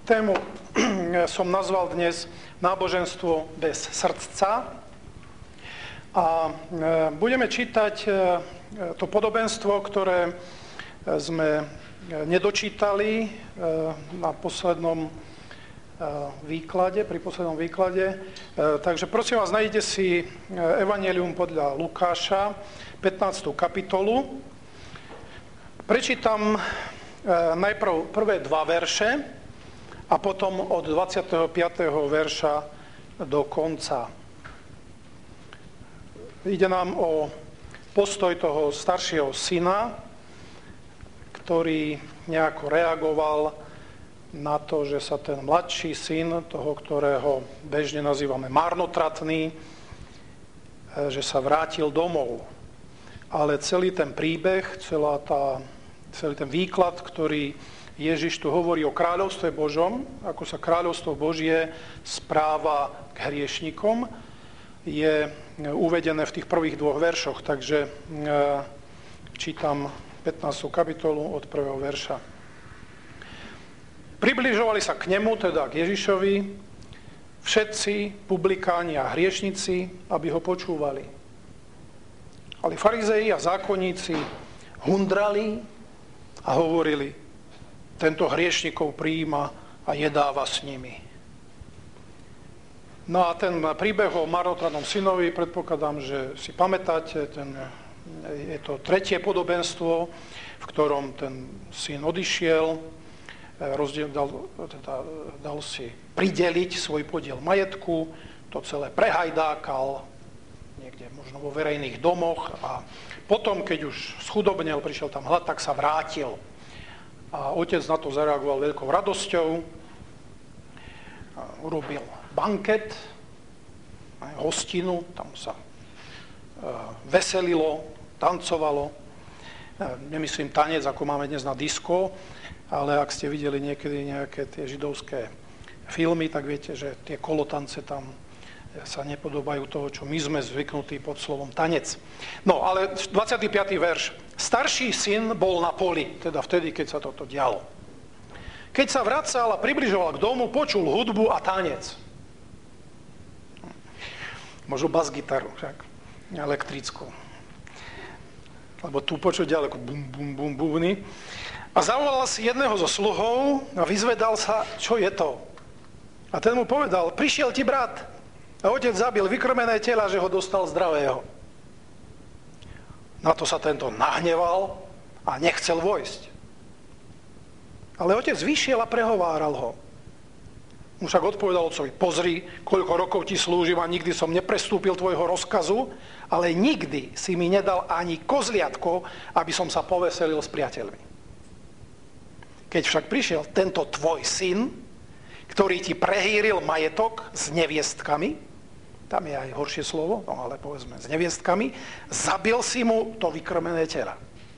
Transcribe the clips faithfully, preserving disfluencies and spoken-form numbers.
Tému som nazval dnes náboženstvo bez srdca a budeme čítať to podobenstvo, ktoré sme nedočítali na poslednom výklade, pri poslednom výklade. Takže prosím vás, nájdete si Evanjelium podľa Lukáša, pätnástu kapitolu. Prečítam najprv prvé dva verše a potom od dvadsiateho piateho verša do konca. Ide nám o postoj toho staršieho syna, ktorý nejako reagoval na to, že sa ten mladší syn, toho, ktorého bežne nazývame marnotratný, že sa vrátil domov. Ale celý ten príbeh, celá tá, celý ten výklad, ktorý Ježiš tu hovorí o kráľovstve Božom, ako sa kráľovstvo Božie správa k hriešnikom, je uvedené v tých prvých dvoch veršoch. Takže čítam pätnástu kapitolu od prvého verša. Približovali sa k nemu, teda k Ježišovi, všetci publikáni a hriešnici, aby ho počúvali. Ale farizei a zákonníci hundrali a hovorili: tento hriešnikov prijíma a jedáva s nimi. No a ten príbeh o marnotratnom synovi, predpokladám, že si pamätáte, ten, je to tretie podobenstvo, v ktorom ten syn odišiel, rozdiel, dal, teda, dal si prideliť svoj podiel majetku, to celé prehajdákal niekde možno vo verejných domoch a potom, keď už schudobnel, prišiel tam hlad, tak sa vrátil. A otec na to zareagoval veľkou radosťou, urobil banket, hostinu, tam sa veselilo, tancovalo. Nemyslím tanec, ako máme dnes na disko, ale ak ste videli niekedy nejaké tie židovské filmy, tak viete, že tie kolotance tam sa nepodobajú toho, čo my sme zvyknutí pod slovom tanec. No, ale dvadsiaty piaty verš. Starší syn bol na poli, teda vtedy, keď sa toto dialo. Keď sa vracal a približoval k domu, počul hudbu a tanec. Možno bas-gitaru, však, elektrickú. Lebo tu počuť ďaleko bum, bum, bum, bumny. A zavolal si jedného zo sluhov a vyzvedal sa, čo je to. A ten mu povedal: prišiel ti brat. A otec zabil vykrmené tela, že ho dostal zdravého. Na to sa tento nahneval a nechcel vojsť. Ale otec vyšiel a prehováral ho. On však odpovedal otcovi: pozri, koľko rokov ti slúžim a nikdy som neprestúpil tvojho rozkazu, ale nikdy si mi nedal ani kozliatko, aby som sa poveselil s priateľmi. Keď však prišiel tento tvoj syn, ktorý ti prehýril majetok s neviestkami, tam je aj horšie slovo, no ale povedzme s neviestkami, zabil si mu to vykrmené tela.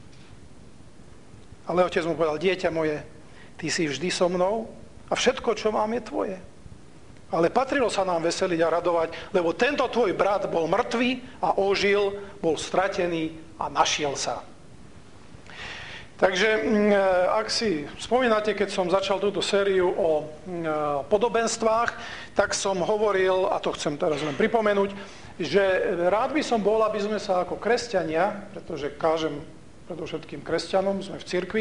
Ale otec mu povedal: dieťa moje, ty si vždy so mnou a všetko, čo mám, je tvoje. Ale patrilo sa nám veseliť a radovať, lebo tento tvoj brat bol mŕtvý a ožil, bol stratený a našiel sa. Takže ak si spomínate, keď som začal túto sériu o podobenstvách, tak som hovoril, a to chcem teraz len pripomenúť, že rád by som bol, aby sme sa ako kresťania, pretože kážem predovšetkým kresťanom, sme v cirkvi,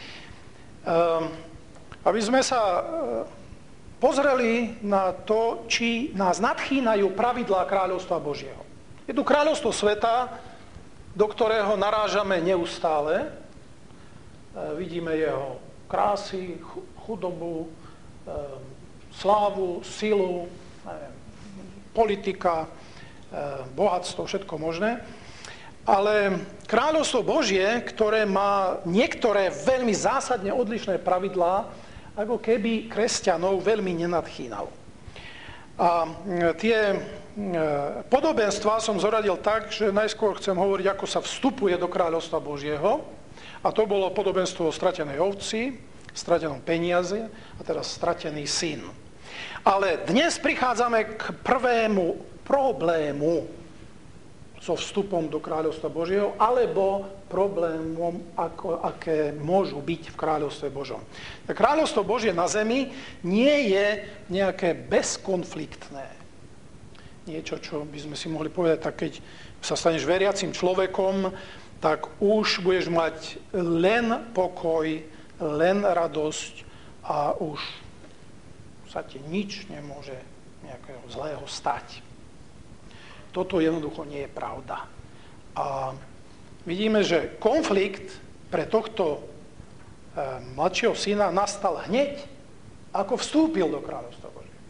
aby sme sa pozreli na to, či nás nadchýnajú pravidlá kráľovstva Božieho. Je tu kráľovstvo sveta, do ktorého narážame neustále. Vidíme jeho krásy, chudobu, slávu, silu, politika, bohatstvo, všetko možné. Ale kráľovstvo Božie, ktoré má niektoré veľmi zásadne odlišné pravidlá, ako keby kresťanov veľmi nenadchýnalo. A tie podobenstvá som zoradil tak, že najskôr chcem hovoriť, ako sa vstupuje do kráľovstva Božieho. A to bolo podobenstvo o stratenej ovci, stratenom peniaze a teraz stratený syn. Ale dnes prichádzame k prvému problému. so vstupom do kráľovstva Božieho, alebo problémom, ako, aké môžu byť v kráľovstve Božom. Kráľovstvo Božie na zemi nie je nejaké bezkonfliktné. Niečo, čo by sme si mohli povedať, tak keď sa staneš veriacim človekom, tak už budeš mať len pokoj, len radosť a už sa ti nič nemôže nejakého zlého stať. Toto jednoducho nie je pravda. A vidíme, že konflikt pre tohto e, mladšieho syna nastal hneď, ako vstúpil do kráľovstva Božieho.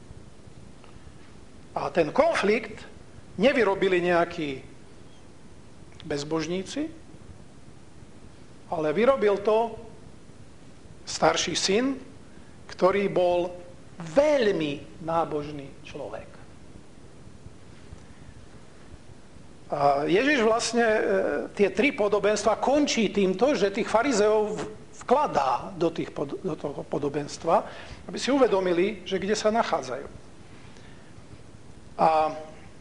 A ten konflikt nevyrobili nejakí bezbožníci, ale vyrobil to starší syn, ktorý bol veľmi nábožný človek. A Ježiš vlastne e, tie tri podobenstva končí týmto, že tých farizeov vkladá do, tých, do toho podobenstva, aby si uvedomili, že kde sa nachádzajú. A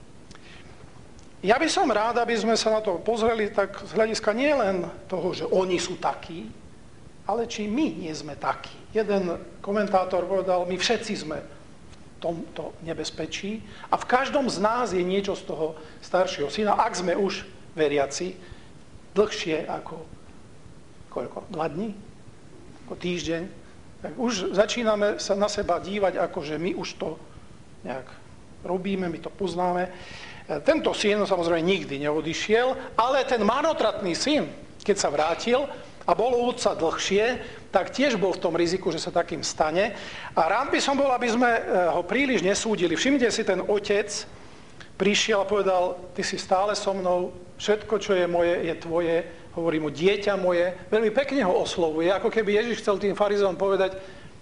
ja by som rád, aby sme sa na to pozreli tak z hľadiska nielen toho, že oni sú takí, ale či my nie sme takí. Jeden komentátor povedal, my všetci sme tomto nebezpečí a v každom z nás je niečo z toho staršieho syna, ak sme už veriaci, dlhšie ako koľko? Dva dní? Ako týždeň? Tak už začíname sa na seba dívať, ako že my už to nejak robíme, my to poznáme. Tento syn samozrejme nikdy neodišiel, ale ten marnotratný syn, keď sa vrátil a bol u otca dlhšie, tak tiež bol v tom riziku, že sa takým stane. A rád by som bol, aby sme ho príliš nesúdili. Všimnite si, ten otec prišiel a povedal, ty si stále so mnou, všetko, čo je moje, je tvoje, hovorí mu, dieťa moje. Veľmi pekne ho oslovuje, ako keby Ježiš chcel tým farizeom povedať,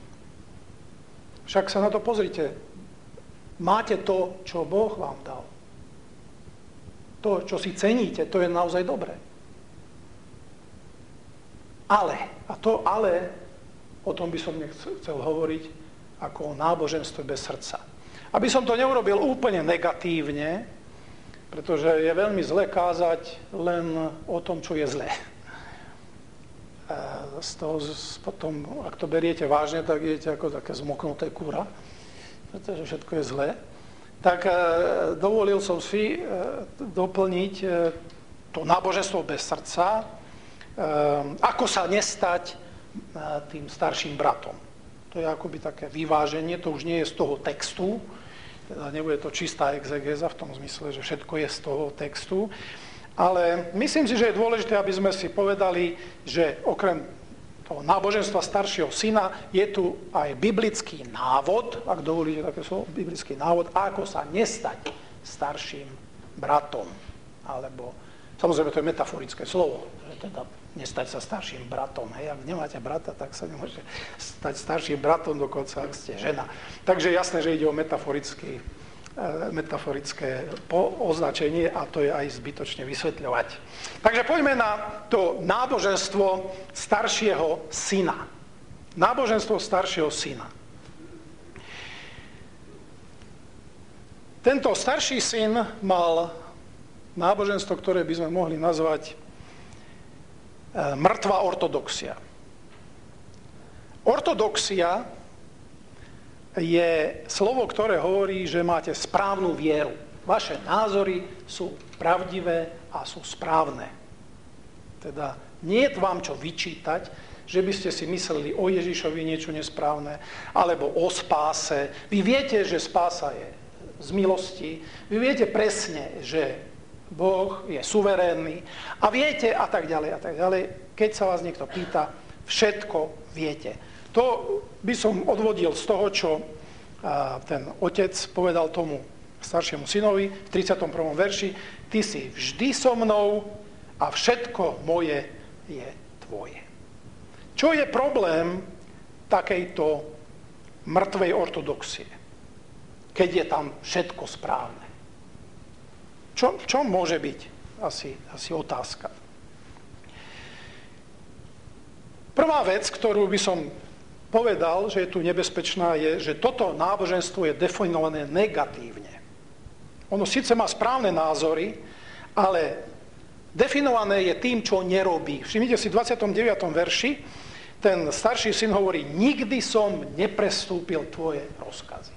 však sa na to pozrite, máte to, čo Boh vám dal. To, čo si ceníte, to je naozaj dobré. Ale, a to ale, o tom by som nechcel hovoriť, ako o náboženstve bez srdca. Aby som to neurobil úplne negatívne, pretože je veľmi zlé kázať len o tom, čo je zlé. Z toho potom, ak to beriete vážne, tak idete ako také zmoknuté kúra, pretože všetko je zlé. Tak dovolil som si doplniť to náboženstvo bez srdca, ako sa nestať tým starším bratom. To je akoby také vyváženie, to už nie je z toho textu, teda nebude to čistá exegéza v tom zmysle, že všetko je z toho textu, ale myslím si, že je dôležité, aby sme si povedali, že okrem toho náboženstva staršieho syna je tu aj biblický návod, ak dovolíte také slovo, biblický návod, ako sa nestať starším bratom, alebo samozrejme to je metaforické slovo, že teda nestať sa starším bratom. Hej, ak nemáte brata, tak sa nemôžete stať starším bratom, dokonca ak ste žena. Takže jasné, že ide o metaforické, metaforické označenie a to je aj zbytočne vysvetľovať. Takže poďme na to náboženstvo staršieho syna. Náboženstvo staršieho syna. Tento starší syn mal náboženstvo, ktoré by sme mohli nazvať mŕtva ortodoxia. Ortodoxia je slovo, ktoré hovorí, že máte správnu vieru. Vaše názory sú pravdivé a sú správne. Teda nie je vám čo vyčítať, že by ste si mysleli o Ježišovi niečo nesprávne, alebo o spáse. Vy viete, že spása je z milosti. Vy viete presne, že Boh je suverénny a viete a tak ďalej a tak ďalej. Keď sa vás niekto pýta, všetko viete. To by som odvodil z toho, čo ten otec povedal tomu staršiemu synovi v tridsiatom prvom verši. Ty si vždy so mnou a všetko moje je tvoje. Čo je problém takejto mŕtvej ortodoxie, keď je tam všetko správne? Čo, čo môže byť asi, asi otázka? Prvá vec, ktorú by som povedal, že je tu nebezpečná, je, že toto náboženstvo je definované negatívne. Ono síce má správne názory, ale definované je tým, čo nerobí. Všimnite si v dvadsiatom deviatom verši, ten starší syn hovorí, nikdy som neprestúpil tvoje rozkazy.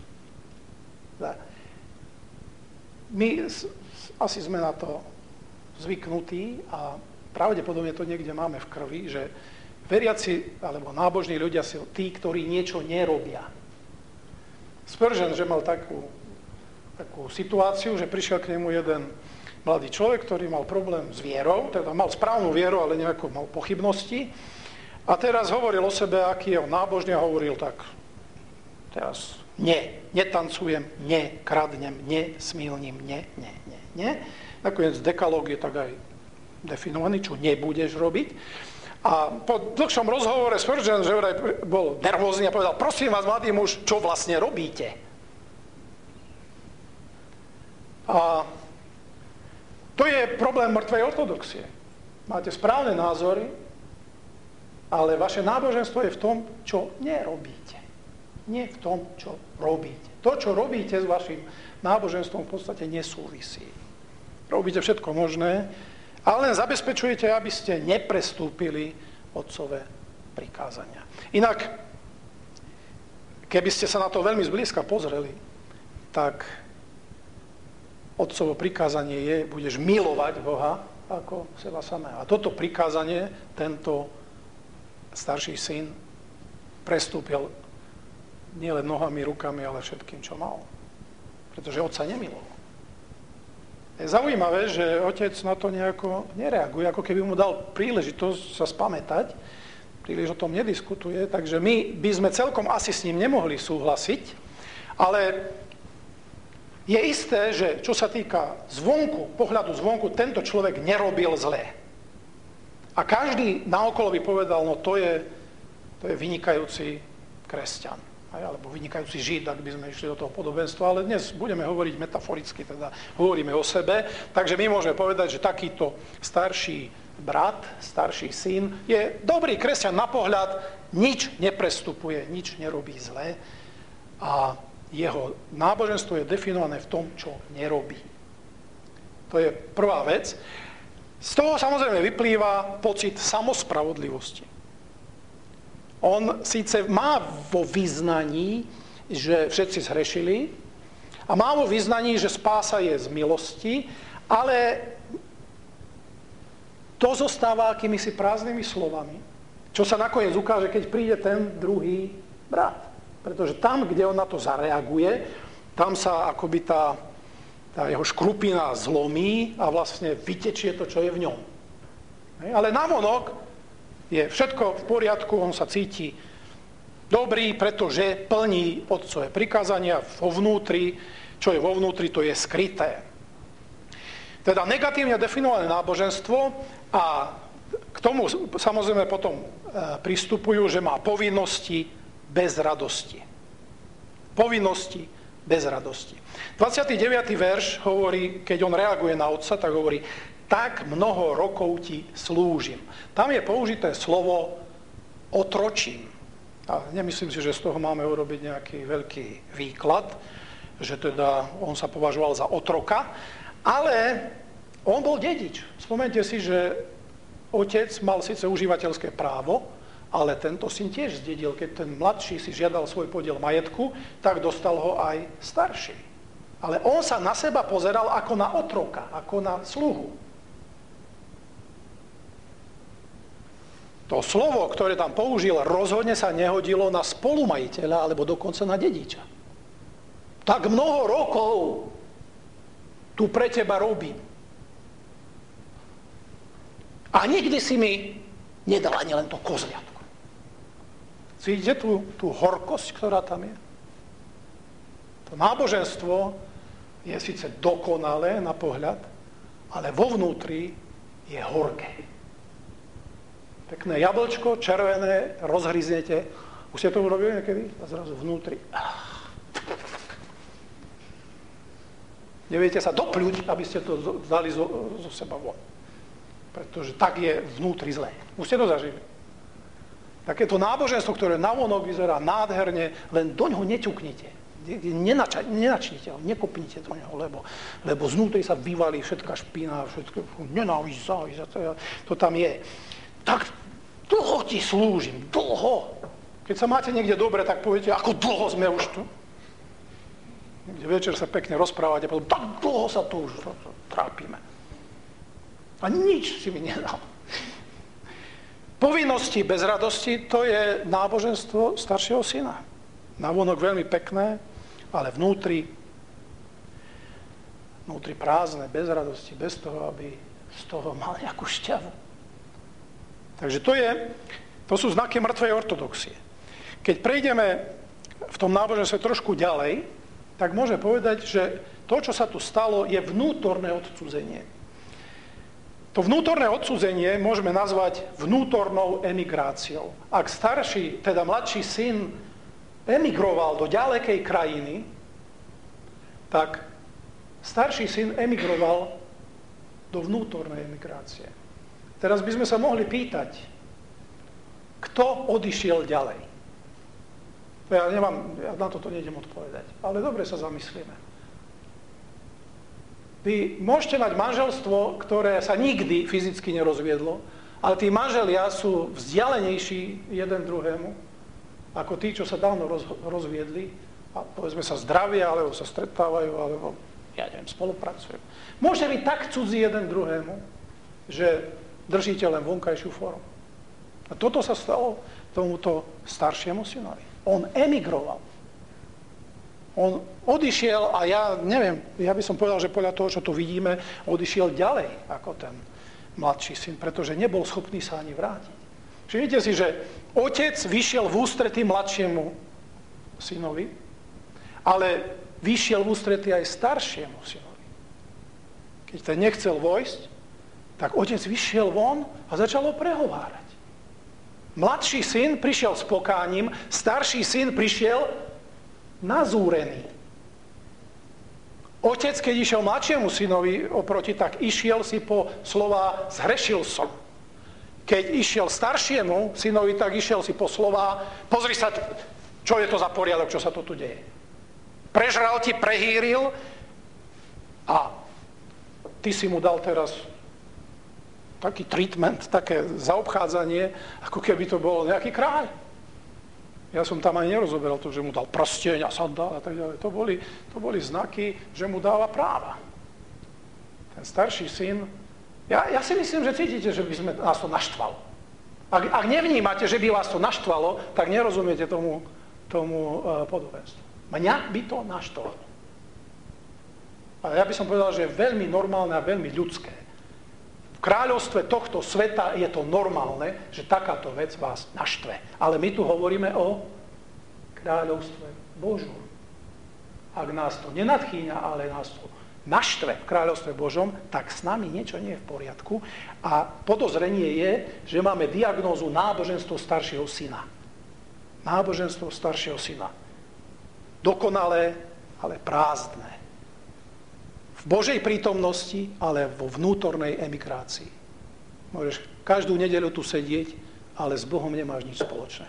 My asi sme na to zvyknutí a pravdepodobne to niekde máme v krvi, že veriaci alebo nábožní ľudia sú tí, ktorí niečo nerobia. Spurgeon, že mal takú, takú situáciu, že prišiel k nemu jeden mladý človek, ktorý mal problém s vierou, teda mal správnu vieru, ale nejako mal pochybnosti. A teraz hovoril o sebe, aký je on nábožný, a hovoril tak, teraz nie, netancujem, nekradnem, nesmilním, nie, nie, nie, nie. Nakoniec dekalóg je tak aj definovaný, čo nebudeš robiť. A po dlhšom rozhovore Spurgeon, že bol nervózny a povedal, prosím vás, mladý muž, čo vlastne robíte? A to je problém mŕtvej ortodoxie. Máte správne názory, ale vaše náboženstvo je v tom, čo nerobíte. Nie v tom, čo robíte. To, čo robíte s vašim náboženstvom, v podstate nesúvisí. Robíte všetko možné, ale len zabezpečujete, aby ste neprestúpili otcové prikázania. Inak, keby ste sa na to veľmi zblízka pozreli, tak otcovo prikázanie je, budeš milovať Boha ako seba samého. A toto prikázanie, tento starší syn prestúpil nielen nohami, rukami, ale všetkým, čo mal. Pretože otca nemiloval. Je zaujímavé, že otec na to nejako nereaguje, ako keby mu dal príležitosť sa spamätať, príliš o tom nediskutuje, takže my by sme celkom asi s ním nemohli súhlasiť, ale je isté, že čo sa týka zvonku, pohľadu zvonku, tento človek nerobil zlé. A každý naokolo by povedal, no to je, to je vynikajúci kresťan, alebo vynikajúci žid, ak by sme išli do toho podobenstva, ale dnes budeme hovoriť metaforicky, teda hovoríme o sebe, takže my môžeme povedať, že takýto starší brat, starší syn je dobrý kresťan na pohľad, nič neprestupuje, nič nerobí zlé a jeho náboženstvo je definované v tom, čo nerobí. To je prvá vec. Z toho samozrejme vyplýva pocit samospravodlivosti. On síce má vo vyznaní, že všetci zhrešili a má vo vyznaní, že spása je z milosti, ale to zostáva akýmisi prázdnymi slovami, čo sa nakoniec ukáže, keď príde ten druhý brat. Pretože tam, kde on na to zareaguje, tam sa akoby tá, tá jeho škrupina zlomí a vlastne vytečie to, čo je v ňom. Ale navonok je všetko v poriadku, on sa cíti dobrý, pretože plní otcové prikázania vo vnútri, čo je vo vnútri, to je skryté. Teda negatívne definované náboženstvo a k tomu samozrejme potom pristupujú, že má povinnosti bez radosti. Povinnosti bez radosti. dvadsiaty deviaty verš hovorí, keď on reaguje na otca, tak hovorí, tak mnoho rokov ti slúžim. Tam je použité slovo otročím. A nemyslím si, že z toho máme urobiť nejaký veľký výklad, že teda on sa považoval za otroka, ale on bol dedič. Spomeňte si, že otec mal síce užívateľské právo, ale tento syn tiež zdedil. Keď ten mladší si žiadal svoj podiel majetku, tak dostal ho aj starší. Ale on sa na seba pozeral ako na otroka, ako na sluhu. To slovo, ktoré tam použil, rozhodne sa nehodilo na spolumajiteľa alebo dokonca na dediča. Tak mnoho rokov tu pre teba robím. A nikdy si mi nedal ani len to kozliatko. Cítite tú, tú horkosť, ktorá tam je? To náboženstvo je síce dokonalé na pohľad, ale vo vnútri je horké. Pekné jablčko, červené, rozhryznete. Už ste to urobili niekedy? A zrazu vnútri. Neviete sa dopľuť, aby ste to dali zo, zo seba von. Pretože tak je vnútri zlé. Už ste to zažili. Takéto náboženstvo, ktoré navonok vyzerá nádherne, len doňho neťuknite. Nenača, nenačnite ho, nekopnite do neho, lebo, lebo znútri sa vyvalí všetká špina, všetko, nenávisť, závisť, to, to tam je. Tak dlho ti slúžim, dlho. Keď sa máte niekde dobre, tak poviete, ako dlho sme už tu. Niekde večer sa pekne rozprávate, potom tak dlho sa tu už to, to, trápime. A nič si mi nedal. Povinnosti bez radosti, to je náboženstvo staršieho syna. Navonok veľmi pekné, ale vnútri, vnútri prázdne, bez radosti, bez toho, aby z toho mal nejakú šťavu. Takže to je, to sú znaky mŕtvej ortodoxie. Keď prejdeme v tom náboženstve trošku ďalej, tak môže povedať, že to, čo sa tu stalo, je vnútorné odcudzenie. To vnútorné odcudzenie môžeme nazvať vnútornou emigráciou. Ak starší, teda mladší syn emigroval do ďalekej krajiny, tak starší syn emigroval do vnútornej emigrácie. Teraz by sme sa mohli pýtať, kto odišiel ďalej. Ja, nemám, ja na toto nejdem odpovedať, ale dobre sa zamyslíme. Vy môžete mať manželstvo, ktoré sa nikdy fyzicky nerozviedlo, ale tí manželia sú vzdialenejší jeden druhému, ako tí, čo sa dávno roz, rozviedli a povedzme sa zdravia, alebo sa stretávajú, alebo, ja neviem, spolupracujú. Môže byť tak cudzí jeden druhému, že držíte len vonkajšiu formu. A toto sa stalo tomuto staršiemu synovi. On emigroval. On odišiel, a ja neviem, ja by som povedal, že podľa toho, čo tu vidíme, odišiel ďalej ako ten mladší syn, pretože nebol schopný sa ani vrátiť. Všimnite si, že otec vyšiel v ústretí mladšiemu synovi, ale vyšiel v ústretí aj staršiemu synovi. Keď ten nechcel vojsť, tak otec vyšiel von a začal ho prehovárať. Mladší syn prišiel s pokáním, starší syn prišiel nazúrený. Otec, keď išiel mladšiemu synovi oproti, tak išiel si po slová zhrešil som. Keď išiel staršiemu synovi, tak išiel si po slová, pozri sa, čo je to za poriadok, čo sa to tu deje. Prežral ti, prehýril a ty si mu dal teraz taký treatment, také zaobchádzanie, ako keby to bol nejaký kráľ. Ja som tam aj nerozoberal to, že mu dal prsteň a sandál a tak ďalej. To boli, to boli znaky, že mu dáva práva. Ten starší syn. Ja, ja si myslím, že cítite, že by sme nás to naštvalo. Ak, ak nevnímate, že by vás to naštvalo, tak nerozumiete tomu, tomu uh, podobenstvu. Mňa by to naštvalo. A ja by som povedal, že je veľmi normálne a veľmi ľudské. V kráľovstve tohto sveta je to normálne, že takáto vec vás naštve. Ale my tu hovoríme o kráľovstve Božom. Ak nás to nenadchýňa, ale nás to naštve v kráľovstve Božom, tak s nami niečo nie je v poriadku a podozrenie je, že máme diagnózu náboženstvo staršieho syna. Náboženstvo staršieho syna. Dokonalé, ale prázdne. V Božej prítomnosti, ale vo vnútornej emigrácii. Môžeš každú nedeľu tu sedieť, ale s Bohom nemáš nič spoločné.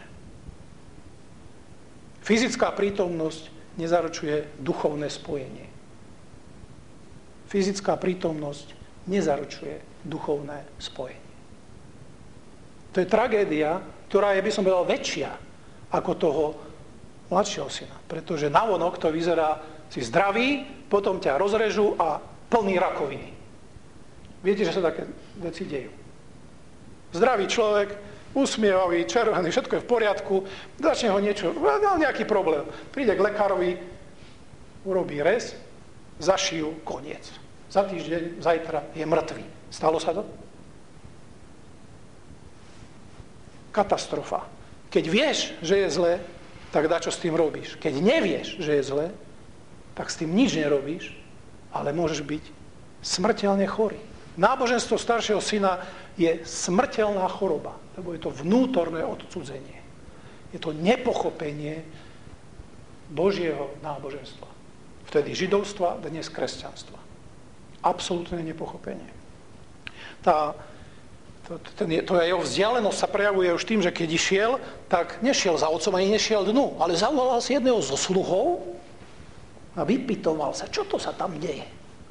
Fyzická prítomnosť nezaručuje duchovné spojenie. Fyzická prítomnosť nezaručuje duchovné spojenie. To je tragédia, ktorá je, by som povedal, väčšia ako toho mladšieho syna. Pretože navonok to vyzerá, si zdravý, potom ťa rozrežú a plný rakoviny. Viete, že sa také veci dejú. Zdravý človek, usmievavý, červený, všetko je v poriadku, začne ho niečo, mal nejaký problém. Príde k lekárovi, urobí rez, zašijú, koniec. Za týždeň, zajtra je mŕtvý. Stalo sa to? Katastrofa. Keď vieš, že je zlé, tak dá čo s tým robíš. Keď nevieš, že je zlé, tak s tým nič nerobíš, ale môžeš byť smrteľne chorý. Náboženstvo staršieho syna je smrteľná choroba, lebo je to vnútorné odcudzenie. Je to nepochopenie Božieho náboženstva. Vtedy židovstva, dnes kresťanstva. Absolútne nepochopenie. Tá, to, ten, to jeho vzdialenosť sa prejavuje už tým, že keď išiel, tak nešiel za otcom ani nešiel dnu, ale zavolal si jedného zo sluhov A vypytoval sa, čo to sa tam deje?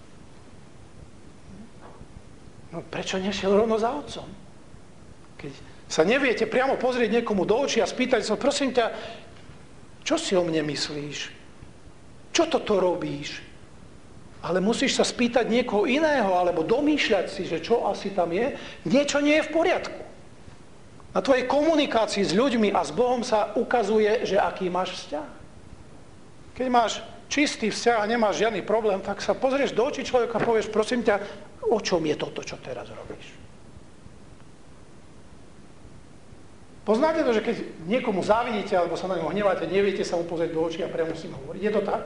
No prečo nešiel rovno za otcom? Keď sa neviete priamo pozrieť niekomu do očí a spýtať sa, prosím ťa, čo si o mne myslíš? Čo toto robíš? Ale musíš sa spýtať niekoho iného, alebo domýšľať si, že čo asi tam je. Niečo nie je v poriadku. Na tvojej komunikácii s ľuďmi a s Bohom sa ukazuje, že aký máš vzťah. Keď máš čistý vzťah a nemáš žiadny problém, tak sa pozrieš do očí človeka a povieš, prosím ťa, o čom je toto, čo teraz robíš? Poznáte to, že keď niekomu závidíte alebo sa na ňo hneváte, neviete sa mu pozrieť do očí a priamo s ním hovoriť. Je to tak?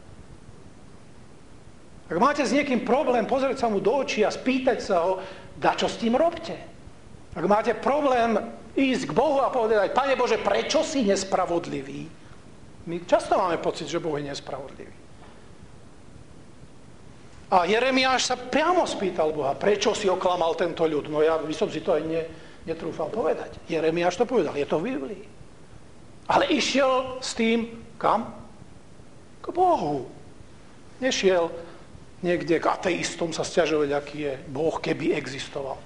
Ak máte s niekým problém, pozrieť sa mu do očí a spýtať sa ho, da čo s tým robte. Ak máte problém ísť k Bohu a povedať, Pane Bože, prečo si nespravodlivý? My často máme pocit, že Boh je nespravodlivý. A Jeremiáš sa priamo spýtal Boha, prečo si oklamal tento ľud? No ja by som si to aj ne, netrúfal povedať. Jeremiáš to povedal, je to v Biblii. Ale išiel s tým kam? K Bohu. Nešiel niekde k ateistom sa sťažovať, aký je Boh, keby existoval.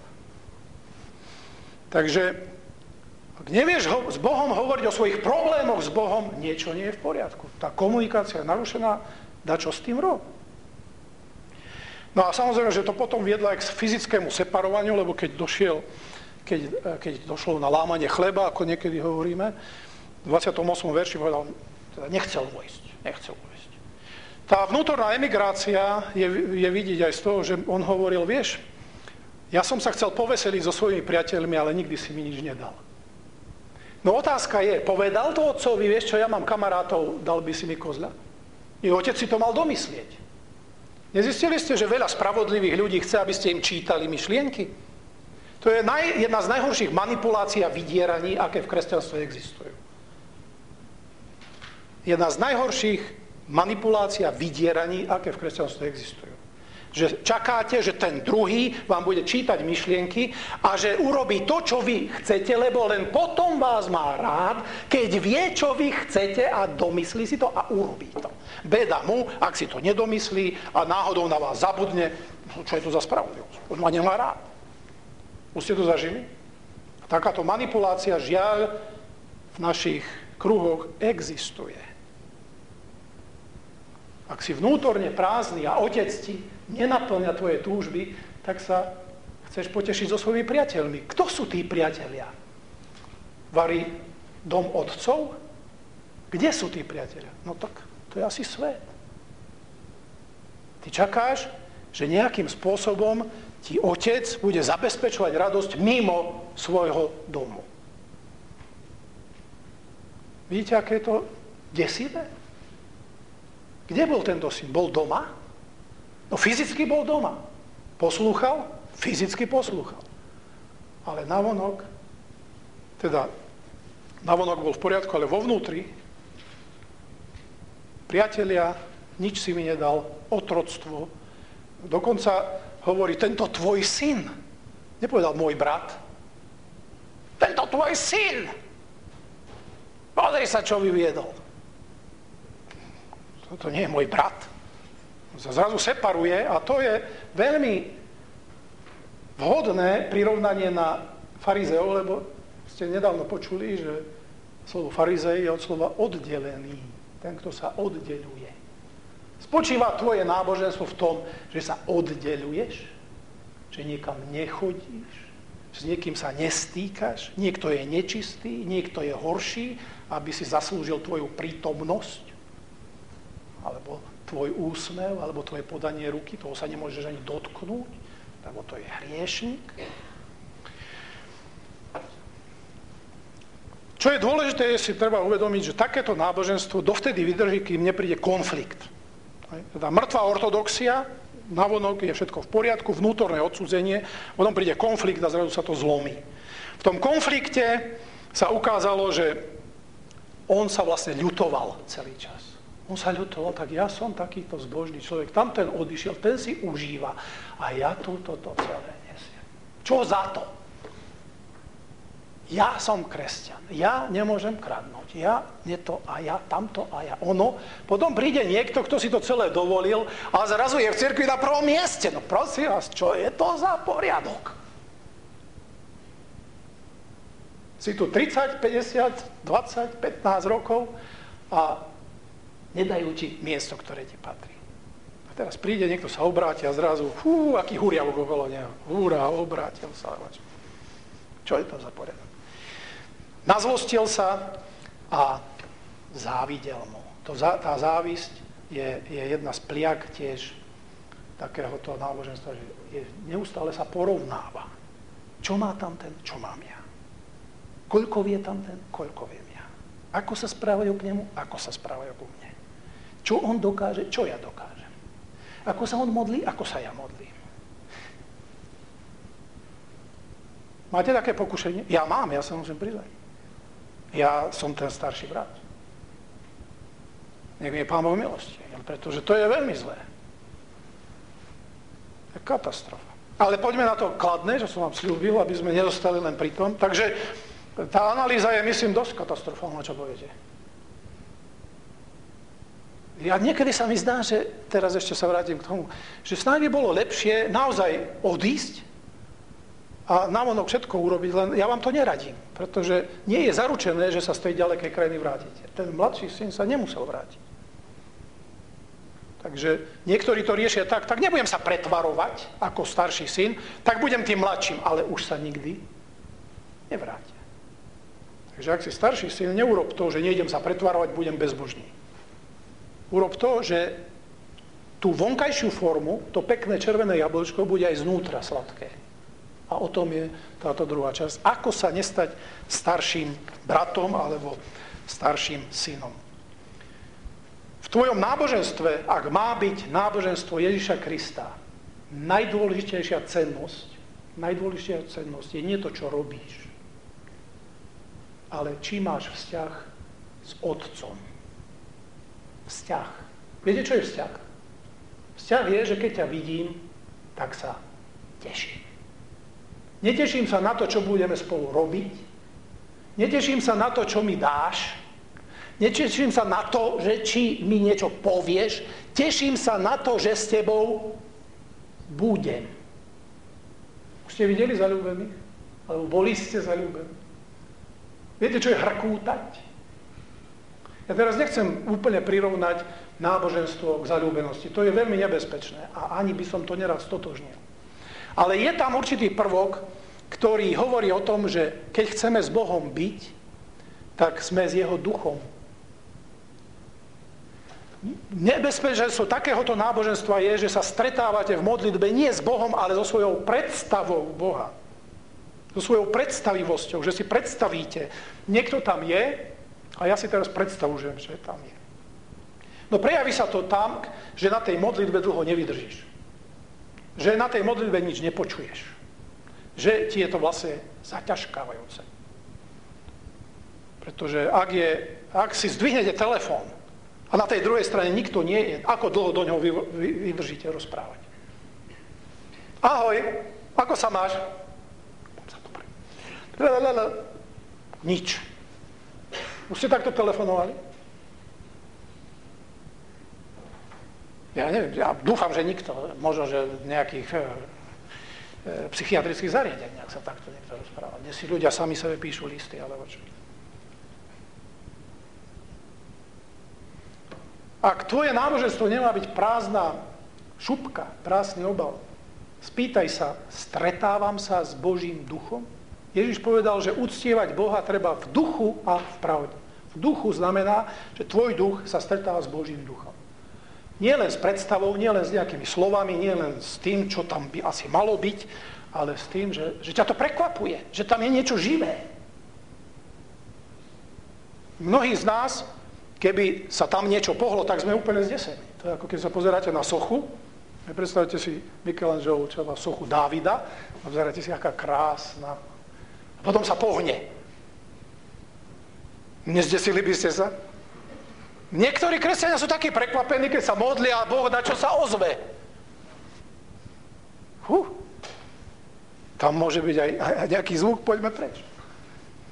Takže, ak nevieš ho, s Bohom hovoriť o svojich problémoch s Bohom, niečo nie je v poriadku. Tá komunikácia je narušená, dá čo s tým rob. No a samozrejme, že to potom viedlo aj k fyzickému separovaniu, lebo keď došiel, keď, keď došlo na lámanie chleba, ako niekedy hovoríme, v dvadsiatom ôsmom verši povedal, teda nechcel vojsť, nechcel vojsť. Tá vnútorná emigrácia je, je vidieť aj z toho, že on hovoril, vieš, ja som sa chcel poveseliť so svojimi priateľmi, ale nikdy si mi nič nedal. No otázka je, povedal to otcovi, vieš čo, ja mám kamarátov, dal by si mi kozľa? I otec si to mal domyslieť. Nezistili ste, že veľa spravodlivých ľudí chce, aby ste im čítali myšlienky? To je naj, jedna z najhorších manipulácií a vydieraní, aké v kresťanstve existujú. Jedna z najhorších manipulácií a vydieraní, aké v kresťanstve existujú. Že čakáte, že ten druhý vám bude čítať myšlienky a že urobí to, čo vy chcete, lebo len potom vás má rád, keď vie, čo vy chcete a domyslí si to a urobí to. Beda mu, ak si to nedomyslí a náhodou na vás zabudne, čo je to za spravodlivosť? Už ma nemá rád. Už ste to zažili? Takáto manipulácia, žiaľ, v našich kruhoch existuje. Ak si vnútorne prázdny a otec ti nenaplňa tvoje túžby, tak sa chceš potešiť so svojimi priateľmi. Kto sú tí priatelia? Varí dom otcov? Kde sú tí priatelia? No tak to je asi svet. Ty čakáš, že nejakým spôsobom ti otec bude zabezpečovať radosť mimo svojho domu. Vidíte, aké je to desivé? Kde bol tento syn? Bol doma? No fyzicky bol doma. Poslúchal? Fyzicky poslúchal. Ale navonok, teda navonok bol v poriadku, ale vo vnútri priatelia, nič si mi nedal, otroctvo. Dokonca hovorí, tento tvoj syn. Nepovedal môj brat. Tento tvoj syn. Pozri sa, čo vyviedol. Toto nie je môj brat. On sa zrazu separuje a to je veľmi vhodné prirovnanie na farizeov, lebo ste nedávno počuli, že slovo farizej je od slova oddelený. Ten, kto sa oddeľuje. Spočíva tvoje náboženstvo v tom, že sa oddeľuješ, že niekam nechodíš, že s niekým sa nestýkaš, niekto je nečistý, niekto je horší, aby si zaslúžil tvoju prítomnosť, alebo tvoj úsmev, alebo tvoje podanie ruky, toho sa nemôžeš ani dotknúť, lebo to je hriešnik. Čo je dôležité, je si treba uvedomiť, že takéto náboženstvo dovtedy vydrží, kým nepríde konflikt. Teda mŕtvá ortodoxia, navonok je všetko v poriadku, vnútorné odsúdenie, potom príde konflikt a zrazu sa to zlomí. V tom konflikte sa ukázalo, že on sa vlastne ľutoval celý čas. On sa ľutoval, tak ja som takýto zbožný človek, tam ten odišiel, ten si užíva a ja tu toto celé nesiem. Čo za to? Ja som kresťan, ja nemôžem kradnúť, ja nie to a ja tamto a ja ono. Potom príde niekto, kto si to celé dovolil a zrazu je v cirkvi na prvom mieste. No prosím vás, čo je to za poriadok? Si tu tridsať, päťdesiat, dvadsať, pätnásť rokov a nedajú ti miesto, ktoré ti patrí. A teraz príde, niekto sa obráti a zrazu, fú, aký huriavok okolo neho. Húra, obrátil sa. Čo je to za poriadok? Nazlostil sa a závidel mu. To, tá závisť je, je jedna z pliag tiež takéhoto náboženstva, že je, neustále sa porovnáva. Čo má tam ten, čo mám ja. Koľko vie tam ten, koľko viem ja. Ako sa správajú k nemu, ako sa správajú ku mne. Čo on dokáže, čo ja dokážem. Ako sa on modlí, ako sa ja modlím. Máte také pokušenie? Ja mám, ja sa musím priznať. Ja som ten starší brat. Nech mi je Pán Boh milosti, pretože to je veľmi zlé. To je katastrofa. Ale poďme na to kladné, že som vám sľúbil, aby sme nedostali len pri tom. Takže tá analýza je, myslím, dosť katastrofálna, čo poviete. Ja niekedy sa mi zdá, že, teraz ešte sa vrátim k tomu, že snáď by bolo lepšie naozaj odísť a navonok všetko urobiť, len ja vám to neradím, pretože nie je zaručené, že sa z tej ďalekej krajiny vrátite. Ten mladší syn sa nemusel vrátiť. Takže niektorí to riešia tak, tak nebudem sa pretvarovať ako starší syn, tak budem tým mladším, ale už sa nikdy nevrátia. Takže ak si starší syn, neurob to, že nejdem sa pretvarovať, budem bezbožný. Urob to, že tú vonkajšiu formu, to pekné červené jablčko, bude aj znútra sladké. A o tom je táto druhá časť. Ako sa nestať starším bratom alebo starším synom. V tvojom náboženstve, ak má byť náboženstvo Ježiša Krista, najdôležitejšia cennosť, najdôležitejšia cennosť je nie to, čo robíš, ale či máš vzťah s Otcom. Vzťah. Viete, čo je vzťah? Vzťah je, že keď ťa vidím, tak sa teším. Neteším sa na to, čo budeme spolu robiť. Neteším sa na to, čo mi dáš. Neteším sa na to, že či mi niečo povieš. Teším sa na to, že s tebou budem. Už ste videli zaľúbených? Alebo boli ste zaľúbení? Viete, čo je hrkútať? Ja teraz nechcem úplne prirovnať náboženstvo k zaľúbenosti. To je veľmi nebezpečné a ani by som to neraz stotožnil. Ale je tam určitý prvok, ktorý hovorí o tom, že keď chceme s Bohom byť, tak sme s jeho duchom. Nebezpečenstvo takéhoto náboženstva je, že sa stretávate v modlitbe nie s Bohom, ale so svojou predstavou Boha. So svojou predstavivosťou, že si predstavíte, niekto tam je a ja si teraz predstavujem, že tam je. No prejaví sa to tam, že na tej modlitbe dlho nevydržíš. Že na tej modlitbe nič nepočuješ. Že ti je to vlastne zaťažkávajúce. Pretože ak, je, ak si zdvihnete telefón a na tej druhej strane nikto nie je, ako dlho do ňoho vy, vy, vydržíte rozprávať? Ahoj, ako sa máš? Nič. Už ste takto telefonovali? Ja neviem, ja dúfam, že nikto. Možno, že v nejakých e, e, psychiatrických zariadeniach sa takto niekto rozpráva. Kde si ľudia sami sebe píšu listy, alebo čo. Ak tvoje náboženstvo nemá byť prázdna šupka, prázdny obal, spýtaj sa, stretávam sa s Božím duchom? Ježiš povedal, že uctievať Boha treba v duchu a v pravde. V duchu znamená, že tvoj duch sa stretáva s Božím duchom. Nie len s predstavou, nie len s nejakými slovami, nie len s tým, čo tam by asi malo byť, ale s tým, že, že ťa to prekvapuje, že tam je niečo živé. Mnohí z nás, keby sa tam niečo pohlo, tak sme úplne zdesení. To je ako keď sa pozeráte na sochu, predstavte si Michelangelo, čo má sochu Dávida, a pozeráte si, aká krásna. A potom sa pohne. Nezdesili by ste sa? Niektorí kresťania sú takí prekvapení, keď sa modlia a Boh na čo sa ozve. Huh. Tam môže byť aj, aj nejaký zvuk, poďme preč.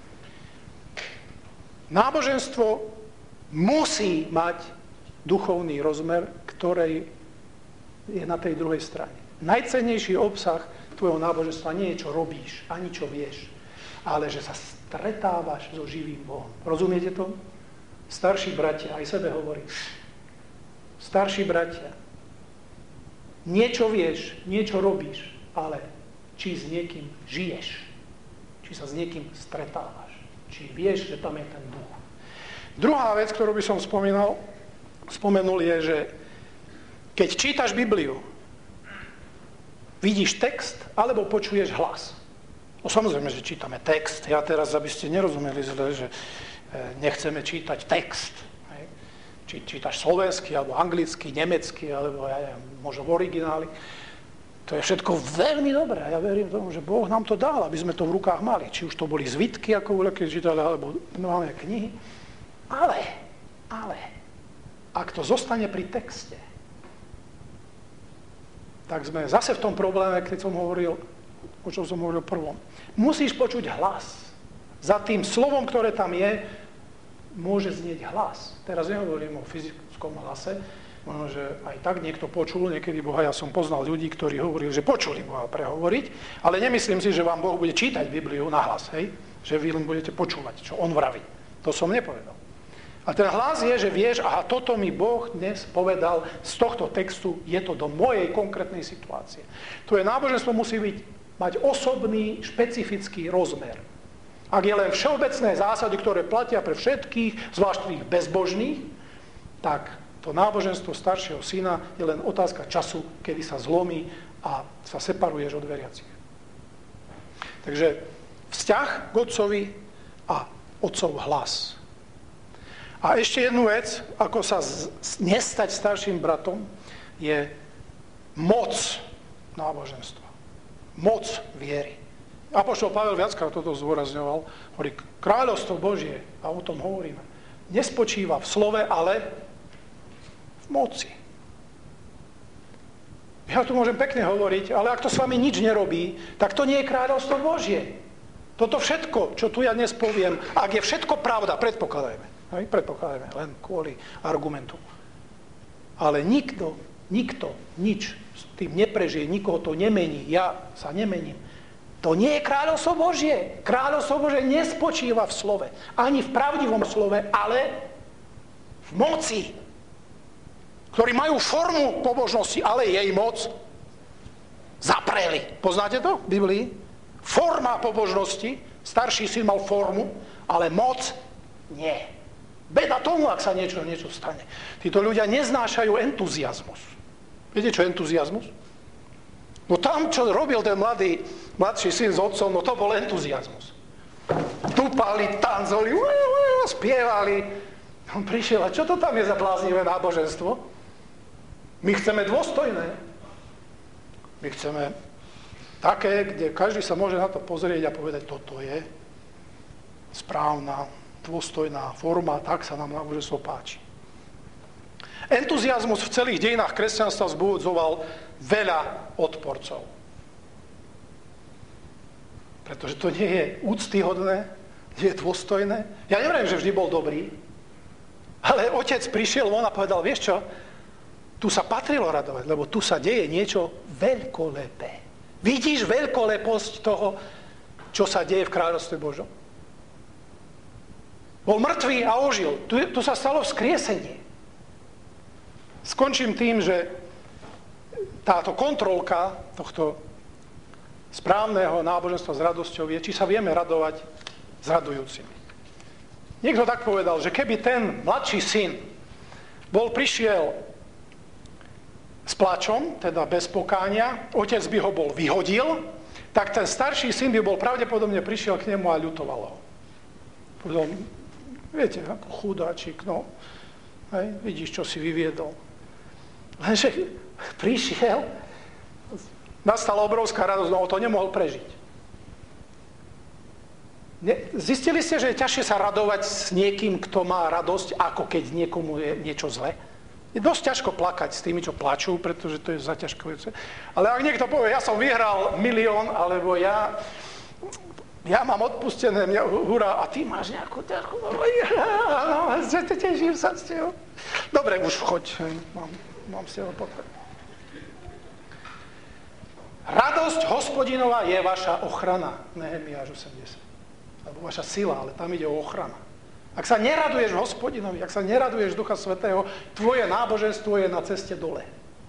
Náboženstvo musí mať duchovný rozmer, ktorý je na tej druhej strane. Najcennejší obsah tvojho náboženstva nie je, čo robíš, ani čo vieš, ale že sa stretávaš so živým Bohom. Rozumiete to? Starší bratia, aj sebe hovorím. Starší bratia, niečo vieš, niečo robíš, ale či s niekým žiješ, či sa s niekým stretávaš, či vieš, že tam je ten duch. Druhá vec, ktorú by som spomínal, spomenul je, že keď čítaš Bibliu, vidíš text alebo počuješ hlas. No samozrejme, že čítame text. Ja teraz, aby ste nerozumeli zle, že nechceme čítať text. Či čítaš slovensky, alebo anglicky, nemecky, alebo ja neviem, možno v origináli. To je všetko veľmi dobré. Ja verím tomu, že Boh nám to dal, aby sme to v rukách mali. Či už to boli zvitky, ako voľakí čítali, alebo máme knihy. Ale, ale, ak to zostane pri texte, tak sme zase v tom probléme, keď som hovoril, o čom som hovoril prvom. Musíš počuť hlas. Za tým slovom, ktoré tam je, môže znieť hlas. Teraz nehovorím o fyzickom hlase, možno, že aj tak niekto počul niekedy Boha. Ja som poznal ľudí, ktorí hovorili, že počuli Boha prehovoriť, ale nemyslím si, že vám Boh bude čítať Bibliu na hlas, hej? Že vy len budete počúvať, čo on vraví. To som nepovedal. A ten hlas je, že vieš, aha, toto mi Boh dnes povedal z tohto textu, je to do mojej konkrétnej situácie. Tvoje náboženstvo musí byť, mať osobný, špecifický rozmer. Ak je len všeobecné zásady, ktoré platia pre všetkých, zvlášť tých bezbožných, tak to náboženstvo staršieho syna je len otázka času, kedy sa zlomí a sa separuješ od veriacich. Takže vzťah k otcovi a otcov hlas. A ešte jednu vec, ako sa z, nestať starším bratom, je moc náboženstva. Moc viery. Apoštol Pavel viackrát toto zdôrazňoval. Hovorí, kráľovstvo Božie, a o tom hovoríme, nespočíva v slove, ale v moci. Ja tu môžem pekne hovoriť, ale ak to s vami nič nerobí, tak to nie je kráľovstvo Božie. Toto všetko, čo tu ja dnes poviem, ak je všetko pravda, predpokladajme. Hej, predpokladajme, len kvôli argumentu. Ale nikto, nikto, nič s tým neprežije, nikoho to nemení, ja sa nemením. To nie je kráľovstvo Božie. Kráľovstvo Božie nespočíva v slove, ani v pravdivom slove, ale v moci, ktorí majú formu pobožnosti, ale jej moc zapreli. Poznáte to v Biblii? Forma pobožnosti, starší syn mal formu, ale moc nie. Beda tomu, ak sa niečo, niečo stane. Títo ľudia neznášajú entuziazmus. Viete, čo je entuziazmus? No tam, čo robil ten mladý, mladší syn s otcom, no to bol entuziazmus. Tupali, tancoli, spievali. On prišiel, a čo to tam je za bláznivé náboženstvo? My chceme dôstojné. My chceme také, kde každý sa môže na to pozrieť a povedať, toto je správna, dôstojná forma, tak sa nám náboženstvo páči. Entuziazmus v celých dejinách kresťanstva vzbudzoval veľa odporcov. Pretože to nie je úctyhodné, nie je dôstojné. Ja neviem, že vždy bol dobrý, ale otec prišiel von a povedal, vieš čo, tu sa patrilo radovať, lebo tu sa deje niečo veľkolepé. Vidíš veľkoleposť toho, čo sa deje v kráľovstve Božom? Bol mŕtvý a ožil. Tu, tu sa stalo vzkriesenie. Skončím tým, že táto kontrolka tohto správneho náboženstva s radosťou je, či sa vieme radovať s radujúcimi. Niekto tak povedal, že keby ten mladší syn bol prišiel s plačom, teda bez pokánia, otec by ho bol vyhodil, tak ten starší syn by bol pravdepodobne prišiel k nemu a ľutoval ho. Povedal, viete, ako chudáčik, no, hej, vidíš, čo si vyviedol. Lenže prišiel, nastala obrovská radosť, no on to nemohol prežiť. Ne, zistili ste, že je ťažšie sa radovať s niekým, kto má radosť, ako keď niekomu je niečo zlé? Je dosť ťažko plakať s tými, čo plačú, pretože to je zaťažkujúce. Ale ak niekto povie, ja som vyhral milión, alebo ja Ja mám odpustené, mňa, hurá, a ty máš nejakú ťažkú... No, teším sa s tebou. Dobre, už choď, mám, mám s tebou pokoj. Radosť Hospodinová je vaša ochrana. Nehemiáš osemdesiat. Alebo vaša sila, ale tam ide o ochrana. Ak sa neraduješ v Hospodinovi, ak sa neraduješ Ducha Svätého, tvoje náboženstvo je na ceste dole.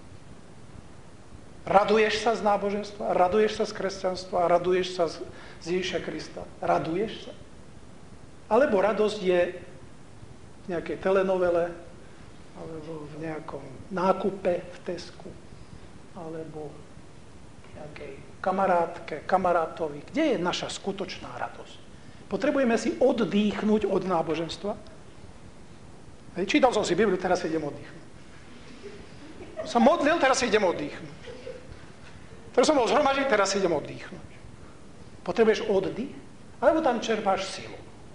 Raduješ sa z náboženstva, raduješ sa z kresťanstva, raduješ sa z, z Ježiša Krista. Raduješ sa? Alebo radosť je v nejakej telenovele, alebo v nejakom nákupe v Tesku, alebo v nejakej kamarátke, kamarátovi. Kde je naša skutočná radosť? Potrebujeme si oddychnúť od náboženstva. Hej, čítal som si Bibliu, teraz si idem oddychnúť. Som modlil, teraz si idem oddychnúť. Teraz som bol zhromažiť, teraz si idem oddychnúť. Potrebuješ oddych, alebo tam čerpáš silu.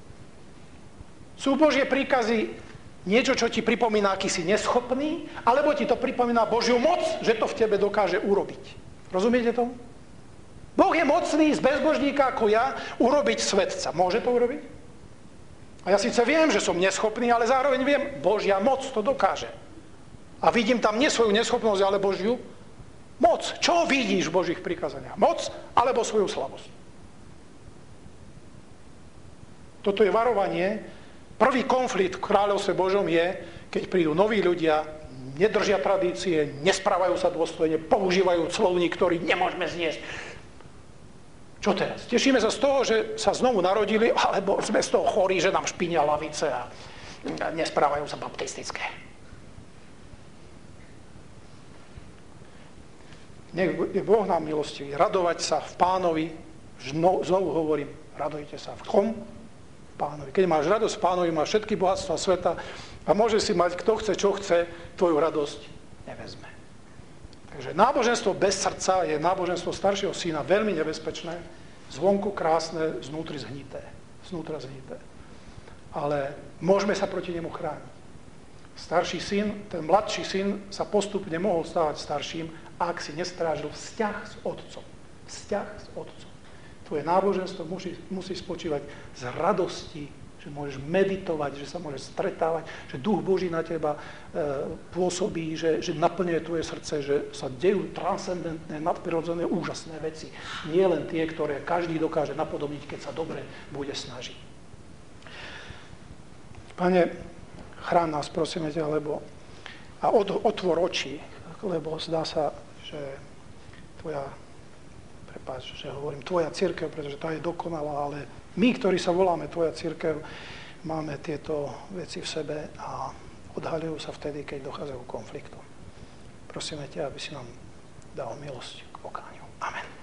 Sú Božie príkazy niečo, čo ti pripomína, aký si neschopný, alebo ti to pripomína Božiu moc, že to v tebe dokáže urobiť. Rozumiete tomu? Boh je mocný z bezbožníka ako ja urobiť svetca. Môže to urobiť? A ja síce viem, že som neschopný, ale zároveň viem, Božia moc to dokáže. A vidím tam nie svoju neschopnosť, ale Božiu moc. Čo vidíš v Božích prikázaniach? Moc alebo svoju slabosť? Toto je varovanie. Prvý konflikt v kráľovstve Božom je, keď prídu noví ľudia, nedržia tradície, nesprávajú sa dôstojne, používajú slovník, ktorý nemôžeme zniesť. Čo teraz? Tešíme sa z toho, že sa znovu narodili, alebo sme z toho chorí, že nám špinia lavice a nesprávajú sa baptistické. Nech je Boh nám milostivý. Radovať sa v Pánovi, znovu hovorím, radujte sa v kom? V Pánovi. Keď máš radosť v Pánovi, máš všetky bohatstva sveta a môžeš si mať, kto chce, čo chce, tvoju radosť nevezme. Takže náboženstvo bez srdca je náboženstvo staršieho syna veľmi nebezpečné, zvonku krásne, znútri zhnité. Znútra zhnité. Ale môžeme sa proti nemu chrániť. Starší syn, ten mladší syn sa postupne mohol stávať starším, ak si nestrážil vzťah s otcom. Vzťah s otcom. Tvoje náboženstvo musí, musí spočívať z radosti, že môžeš meditovať, že sa môžeš stretávať, že Duch Boží na teba e, pôsobí, že, že naplňuje tvoje srdce, že sa dejú transcendentné, nadprirodzené, úžasné veci. Nie len tie, ktoré každý dokáže napodobniť, keď sa dobre bude snažiť. Pane, chráň nás, prosíme ťa, lebo a od, otvor oči, lebo zdá sa, že tvoja, prepáč, že hovorím tvoja cirkev, pretože tá je dokonalá, ale my, ktorí sa voláme tvoja cirkev, máme tieto veci v sebe a odhaľujú sa vtedy, keď dochádzajú k konfliktu. Prosíme ťa, aby si nám dal milosť k pokániu. Amen.